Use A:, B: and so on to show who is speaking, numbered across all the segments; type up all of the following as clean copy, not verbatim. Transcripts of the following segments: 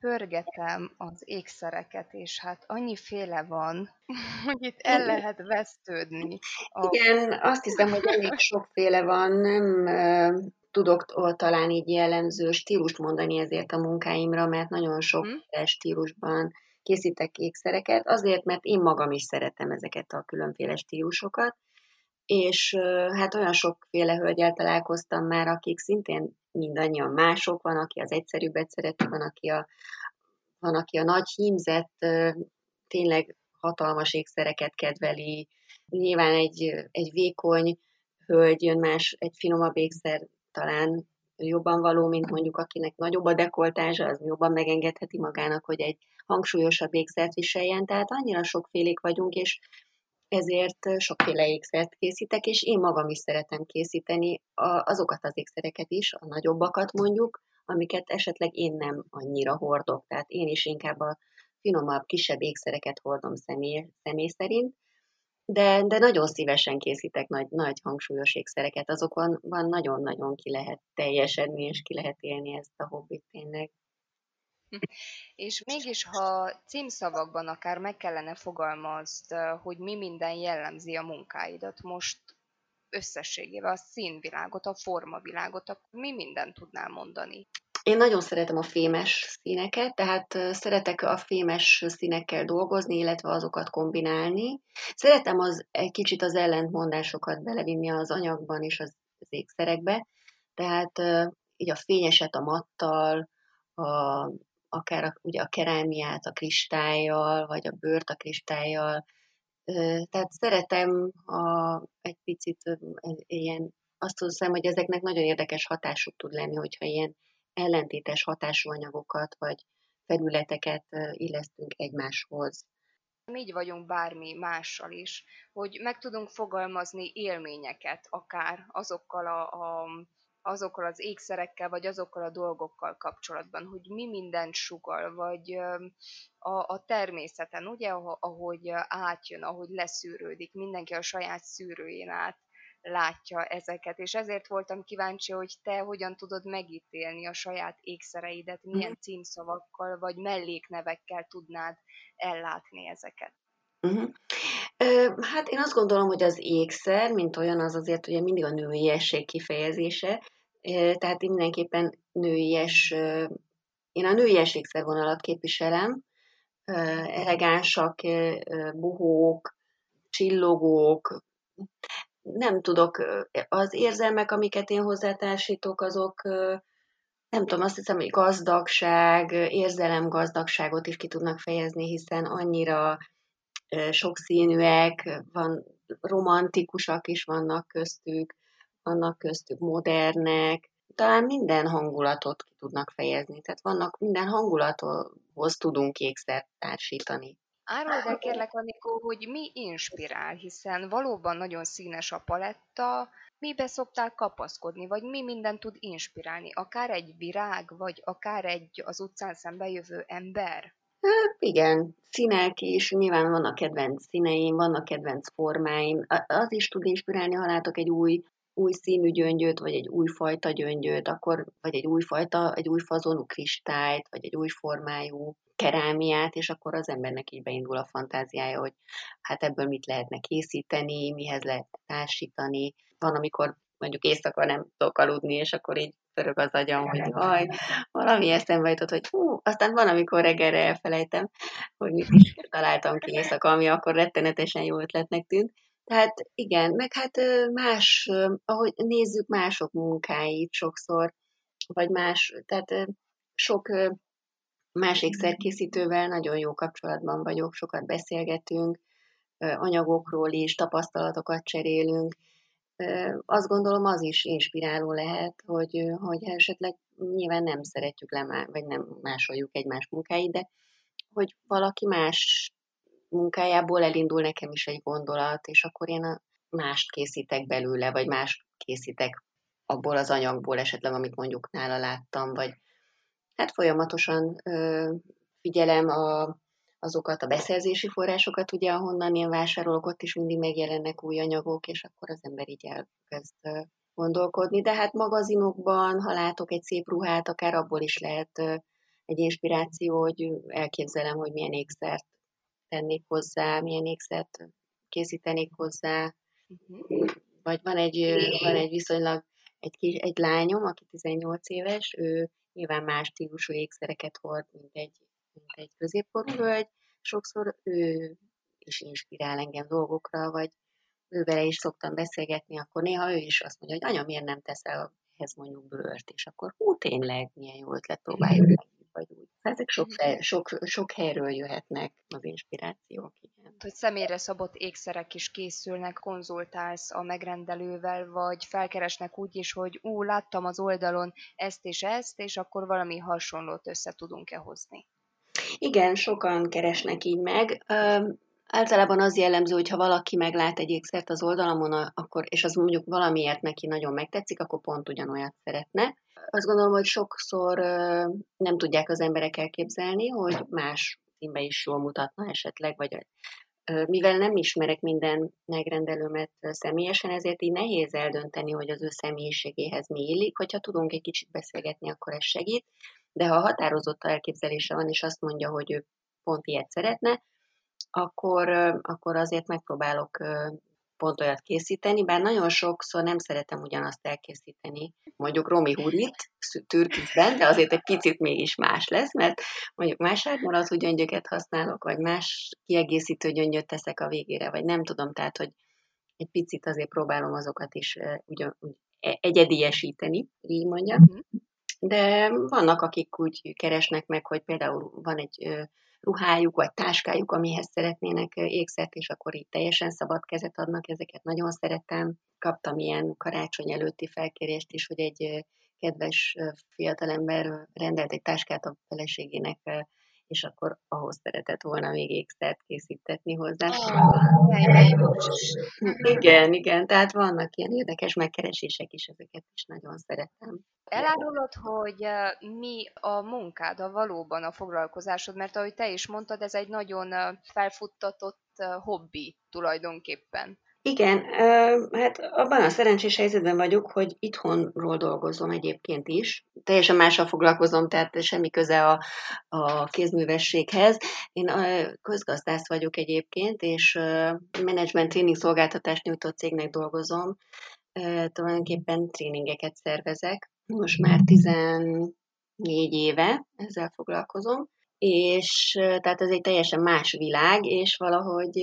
A: pörgetem az ékszereket, és hát annyiféle van, hogy itt el
B: Igen,
A: lehet vesztődni. A...
B: igen, azt hiszem, hogy elég sokféle van, nem tudok talán így jellemző stílust mondani ezért a munkáimra, mert nagyon
A: Hm?
B: sokféle stílusban készítek ékszereket, azért, mert én magam is szeretem ezeket a különféle stílusokat, és hát olyan sokféle hölgyel találkoztam már, akik szintén mindannyian mások, van, aki az egyszerűbbet szereti, van, aki a nagy hímzett, tényleg hatalmas ékszereket kedveli. Nyilván egy vékony hölgy jön más, egy finomabb ékszer talán jobban való, mint mondjuk akinek nagyobb a dekoltázsa, az jobban megengedheti magának, hogy egy hangsúlyosabb ékszert viseljen. Tehát annyira sokfélék vagyunk, és ezért sokféle ékszert készítek, és én magam is szeretem készíteni azokat az ékszereket is, a nagyobbakat mondjuk, amiket esetleg én nem annyira hordok. Tehát én is inkább a finomabb, kisebb ékszereket hordom személy szerint, de nagyon szívesen készítek nagy hangsúlyos ékszereket. Azokon van nagyon-nagyon ki lehet teljesedni, és ki lehet élni ezt a hobbit tényleg.
A: És mégis, ha címszavakban akár meg kellene fogalmazd, hogy mi minden jellemzi a munkáidat most összességével, a színvilágot, a formavilágot, akkor mi mindent tudnál mondani?
B: Én nagyon szeretem a fémes színeket, tehát szeretek a fémes színekkel dolgozni, illetve azokat kombinálni. Szeretem egy kicsit az ellentmondásokat belevinni az anyagban és az ékszerekbe, tehát így a fényeset a mattal, a, akár ugye a kerámiát a kristályjal, vagy a bőrt a kristályjal. Tehát szeretem egy picit ilyen, azt hiszem, hogy ezeknek nagyon érdekes hatásuk tud lenni, hogyha ilyen ellentétes hatású anyagokat vagy felületeket illesztünk egymáshoz.
A: Így vagyunk bármi mással is, hogy meg tudunk fogalmazni élményeket, akár azokkal az ékszerekkel, vagy azokkal a dolgokkal kapcsolatban, hogy mi mindent sugall, vagy a természeten, ugye, ahogy átjön, ahogy leszűrődik, mindenki a saját szűrőjén át látja ezeket, és ezért voltam kíváncsi, hogy te hogyan tudod megítélni a saját ékszereidet,
B: Mhm.
A: milyen címszavakkal vagy melléknevekkel tudnád ellátni ezeket.
B: Mhm. Hát én azt gondolom, hogy az ékszer, mint olyan, az azért ugye mindig a nőiesség kifejezése, tehát én mindenképpen én a nőies ékszervonalat képviselem, elegánsak, buhók, csillogók, nem tudok, az érzelmek, amiket én hozzátársítok, azok, nem tudom, azt hiszem, hogy gazdagság, érzelemgazdagságot is ki tudnak fejezni, hiszen annyira sokszínűek, romantikusak is vannak köztük modernek, talán minden hangulatot ki tudnak fejezni, tehát minden hangulathoz tudunk ékszert társítani.
A: Áruld el kérlek, Anikó, hogy mi inspirál, hiszen valóban nagyon színes a paletta, mibe szoktál kapaszkodni, vagy mi minden tud inspirálni, akár egy virág, vagy akár egy az utcán szembejövő ember?
B: Hát igen, színek is, nyilván vannak kedvenc színeim, vannak kedvenc formáim. Az is tud inspirálni, ha látok egy új színű gyöngyöt, vagy egy új fajta gyöngyöt, vagy egy új fazonú kristályt, vagy egy új formájú kerámiát, és akkor az embernek így beindul a fantáziája, hogy hát ebből mit lehetne készíteni, mihez lehetne társítani. Van, amikor mondjuk éjszaka nem tudok aludni, és akkor így pörög az agyam, hogy jaj, valami eszembe jutott, hogy aztán van, amikor reggelre elfelejtem, hogy mit is találtam ki éjszaka, ami akkor rettenetesen jó ötletnek tűnt. Tehát igen, meg hát ahogy nézzük mások munkáit sokszor, vagy tehát sok más ékszerkészítővel nagyon jó kapcsolatban vagyok, sokat beszélgetünk, anyagokról is, tapasztalatokat cserélünk. Azt gondolom, az is inspiráló lehet, hogy esetleg nyilván nem szeretjük vagy nem másoljuk egymás munkáit, de hogy valaki más munkájából elindul nekem is egy gondolat, és akkor én mást készítek belőle, vagy mást készítek abból az anyagból esetleg, amit mondjuk nála láttam, vagy hát folyamatosan figyelem azokat a beszerzési forrásokat, ugye, ahonnan én vásárolok, ott is mindig megjelennek új anyagok, és akkor az ember így elkezd gondolkodni. De hát magazinokban, ha látok egy szép ruhát, akár abból is lehet egy inspiráció, hogy elképzelem, hogy milyen ékszert tennék hozzá, milyen ékszert készítenék hozzá,
A: Uh-huh.
B: vagy van egy viszonylag egy lányom, aki 18 éves, ő nyilván más stílusú ékszereket hord, mint egy középkorú hölgy. Sokszor ő is inspirál engem dolgokra, vagy ővele is szoktam beszélgetni, akkor néha ő is azt mondja, hogy anya, miért nem teszel ehhez mondjuk bőrt, és akkor tényleg, milyen jó ötlet, próbáljuk meg így vagy úgy. Ezek sok helyről jöhetnek az inspirációk, igen.
A: Hogy személyre szabott ékszerek is készülnek, konzultálsz a megrendelővel, vagy felkeresnek úgy is, hogy láttam az oldalon ezt, és akkor valami hasonlót össze tudunk-e hozni.
B: Igen, sokan keresnek így meg. Általában az jellemző, hogy ha valaki meglát egy ékszert az oldalamon, akkor, és az mondjuk valamiért neki nagyon megtetszik, akkor pont ugyanolyat szeretne. Azt gondolom, hogy sokszor nem tudják az emberek elképzelni, hogy más színbe is jól mutatna esetleg, vagy mivel nem ismerek minden megrendelőmet személyesen, ezért így nehéz eldönteni, hogy az ő személyiségéhez mi illik. Hogyha tudunk egy kicsit beszélgetni, akkor ez segít. De ha határozott elképzelése van, és azt mondja, hogy ő pont ilyet szeretne, akkor azért megpróbálok pont olyat készíteni, bár nagyon sokszor nem szeretem ugyanazt elkészíteni, mondjuk Romi Hurit türkisben, de azért egy picit mégis más lesz, mert mondjuk más átmaradó gyöngyöket használok, vagy más kiegészítő gyöngyöt teszek a végére, vagy nem tudom, tehát, hogy egy picit azért próbálom azokat is úgy egyediesíteni, így mondjam.
A: Uh-huh.
B: De vannak, akik úgy keresnek meg, hogy például van egy ruhájuk, vagy táskájuk, amihez szeretnének ékszert, és akkor így teljesen szabad kezet adnak, ezeket nagyon szeretem. Kaptam ilyen karácsony előtti felkérést is, hogy egy kedves fiatalember rendelt egy táskát a feleségének, és akkor ahhoz szeretett volna még ékszert készítetni hozzá. Igen, igen, tehát vannak ilyen érdekes megkeresések is, ezeket is nagyon szeretem.
A: Elárulod, hogy mi a munkád, valóban a foglalkozásod, mert ahogy te is mondtad, ez egy nagyon felfuttatott hobbi tulajdonképpen.
B: Igen, hát abban a szerencsés helyzetben vagyok, hogy itthonról dolgozom egyébként is. Teljesen mással foglalkozom, tehát semmi köze a kézművességhez. Én közgazdász vagyok egyébként, és menedzsment tréning szolgáltatást nyújtó cégnek dolgozom. Tulajdonképpen tréningeket szervezek. Most már 14 éve ezzel foglalkozom, és tehát ez egy teljesen más világ, és valahogy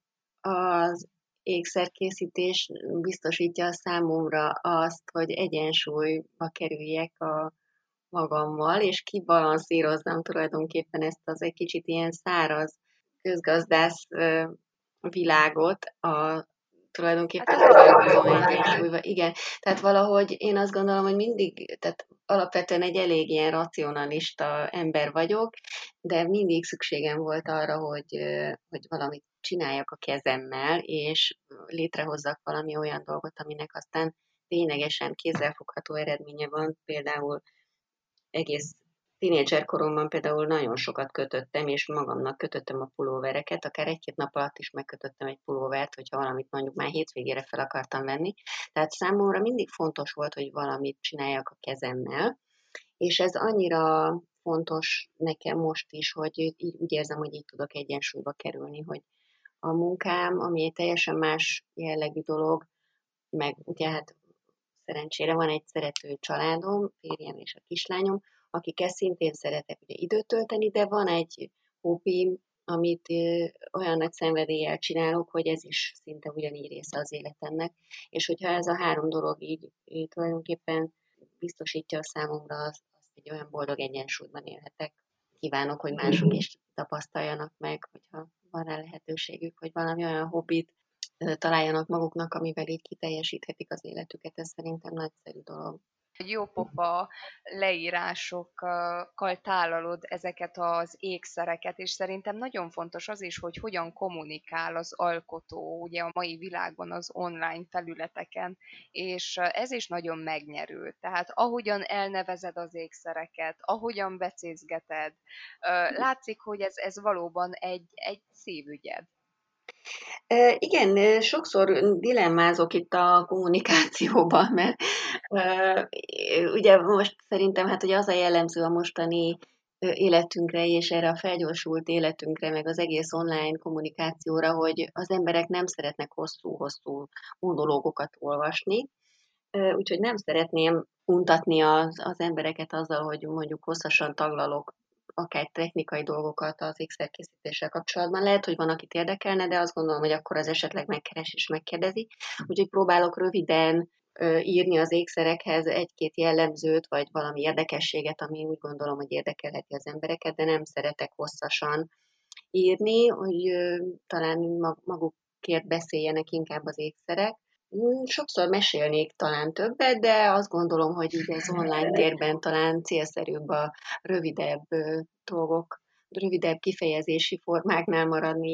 B: az ékszerkészítés biztosítja a számomra azt, hogy egyensúlyba kerüljek a magammal, és kibalanszírozzam tulajdonképpen ezt az egy kicsit ilyen száraz közgazdász világot tulajdonképpen találkozom egyensúlyba. Igen, tehát valahogy én azt gondolom, hogy mindig, tehát alapvetően egy elég ilyen racionalista ember vagyok, de mindig szükségem volt arra, hogy valamit csináljak a kezemmel, és létrehozzak valami olyan dolgot, aminek aztán ténylegesen kézzelfogható eredménye van. Például egész tínédzser koromban például nagyon sokat kötöttem, és magamnak kötöttem a pulóvereket, akár egy-két nap alatt is megkötöttem egy pulóvert, hogyha valamit mondjuk már hétvégére fel akartam venni. Tehát számomra mindig fontos volt, hogy valamit csináljak a kezemmel, és ez annyira fontos nekem most is, hogy így úgy érzem, hogy így tudok egyensúlyba kerülni, hogy a munkám, ami egy teljesen más jellegű dolog, meg ugye hát szerencsére van egy szerető családom, férjem és a kislányom, akikkel szintén szeretek ugye időt tölteni, de van egy hobbim, amit olyan nagy szenvedéllyel csinálok, hogy ez is szinte ugyanígy része az életemnek. És hogyha ez a három dolog így tulajdonképpen biztosítja a számomra azt egy olyan boldog egyensúlyban élhetek. Kívánok, hogy mások is tapasztaljanak meg, hogyha van rá lehetőségük, hogy valami olyan hobbit találjanak maguknak, amivel így kiteljesíthetik az életüket. Ez szerintem nagyszerű dolog.
A: Jópofa leírásokkal tálalod ezeket az ékszereket, és szerintem nagyon fontos az is, hogy hogyan kommunikál az alkotó ugye a mai világban az online felületeken, és ez is nagyon megnyerő. Tehát ahogyan elnevezed az ékszereket, ahogyan becézgeted, látszik, hogy ez valóban egy szívügyed.
B: Igen, sokszor dilemmázok itt a kommunikációban, mert ugye most szerintem hát ugye az a jellemző a mostani életünkre és erre a felgyorsult életünkre, meg az egész online kommunikációra, hogy az emberek nem szeretnek hosszú-hosszú monológokat olvasni, úgyhogy nem szeretném untatni az embereket azzal, hogy mondjuk hosszasan taglalok akár technikai dolgokat az ékszerkészítéssel kapcsolatban. Lehet, hogy van, akit érdekelne, de azt gondolom, hogy akkor az esetleg megkeres és megkérdezi. Úgyhogy próbálok röviden írni az ékszerekhez egy-két jellemzőt, vagy valami érdekességet, ami úgy gondolom, hogy érdekelheti az embereket, de nem szeretek hosszasan írni, hogy talán magukért beszéljenek inkább az ékszerek. Sokszor mesélnék talán többet, de azt gondolom, hogy így az online térben talán célszerűbb a rövidebb dolgok, rövidebb kifejezési formáknál maradni,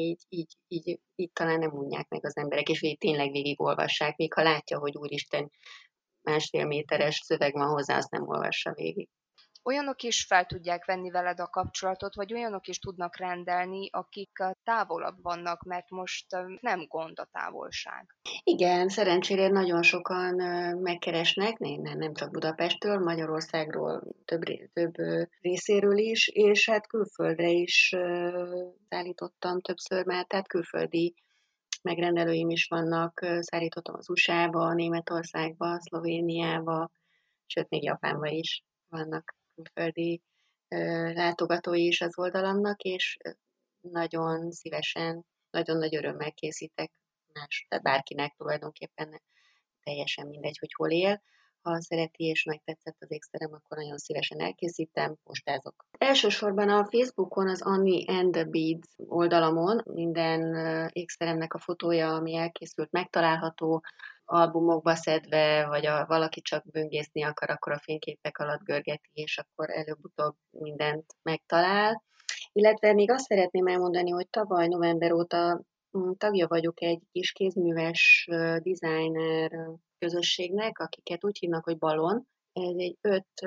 B: így talán nem unják meg az emberek, és így tényleg végigolvassák, még ha látja, hogy úristen, 1,5 méteres szöveg van hozzá, azt nem olvassa végig.
A: Olyanok is fel tudják venni veled a kapcsolatot, vagy olyanok is tudnak rendelni, akik távolabb vannak, mert most nem gond a távolság.
B: Igen, szerencsére nagyon sokan megkeresnek, nem csak Budapestről, Magyarországról több részéről is, és hát külföldre is szállítottam többször már, tehát külföldi megrendelőim is vannak, szállítottam az USA-ba, Németországba, Szlovéniába, sőt, még Japánba is vannak külföldi látogatói is az oldalamnak, és nagyon szívesen, nagyon nagy örömmel készítek tehát bárkinek tulajdonképpen teljesen mindegy, hogy hol él. Ha szereti és megtetszett az ékszerem, akkor nagyon szívesen elkészítem, postázok. Elsősorban a Facebookon, az Annie and the Beads oldalamon minden ékszeremnek a fotója, ami elkészült, megtalálható, albumokba szedve, vagy valaki csak böngészni akar, akkor a fényképek alatt görgeti, és akkor előbb-utóbb mindent megtalál. Illetve még azt szeretném elmondani, hogy tavaly november óta tagja vagyok egy kis kézműves designer közösségnek, akiket úgy hívnak, hogy Balon. Ez egy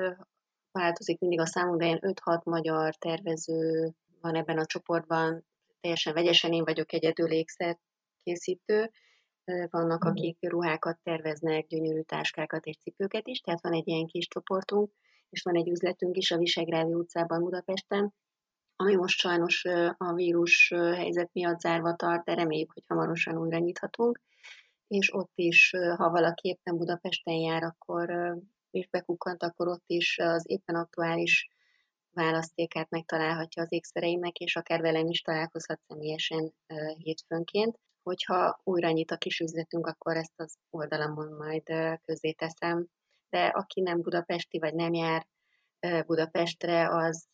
B: változik mindig a számunk, de ilyen 5-6 magyar tervező van ebben a csoportban. Teljesen vegyesen én vagyok egyedül ékszerkészítő. Vannak, akik ruhákat terveznek, gyönyörű táskákat és cipőket is, tehát van egy ilyen kis csoportunk, és van egy üzletünk is a Visegrádi utcában Budapesten, ami most sajnos a vírus helyzet miatt zárva tart, de reméljük, hogy hamarosan újra nyithatunk, és ott is, ha valaki éppen Budapesten jár, akkor és bekukkant, akkor ott is az éppen aktuális választékát megtalálhatja az ékszereimnek, és akár velem is találkozhat személyesen hétfőnként. Hogyha újra nyit a kis üzletünk, akkor ezt az oldalamon majd közzéteszem. De aki nem budapesti, vagy nem jár Budapestre,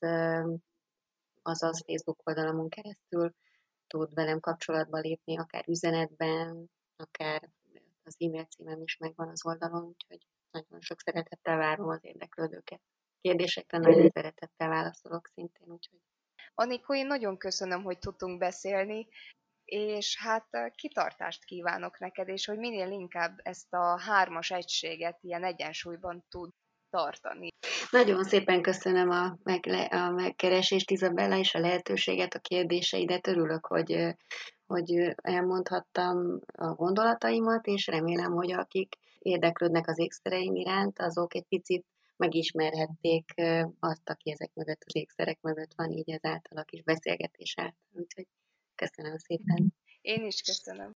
B: az Facebook oldalamon keresztül tud velem kapcsolatba lépni, akár üzenetben, akár az e-mail címem is megvan az oldalon, úgyhogy nagyon sok szeretettel várom az érdeklődőket. Kérdésekre nagyon szeretettel válaszolok szintén, úgyhogy
A: Anikó, én nagyon köszönöm, hogy tudtunk beszélni, és hát kitartást kívánok neked, és hogy minél inkább ezt a hármas egységet ilyen egyensúlyban tud tartani.
B: nagyon szépen köszönöm a megkeresést, Izabella, és a lehetőséget, a kérdéseidet. Örülök, hogy elmondhattam a gondolataimat, és remélem, hogy akik érdeklődnek az ékszereim iránt, azok egy picit megismerhették azt, aki ezek mögött, az ékszerek mögött van, így ezáltal a kis beszélgetés által. Úgyhogy köszönöm szépen.
A: Én is köszönöm.